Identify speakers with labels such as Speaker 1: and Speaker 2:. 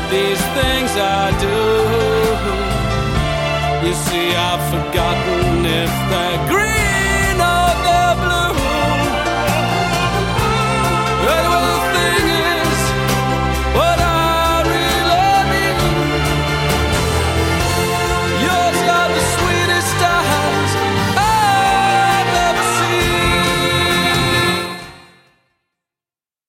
Speaker 1: but these things I do. You see, I've forgotten if they're green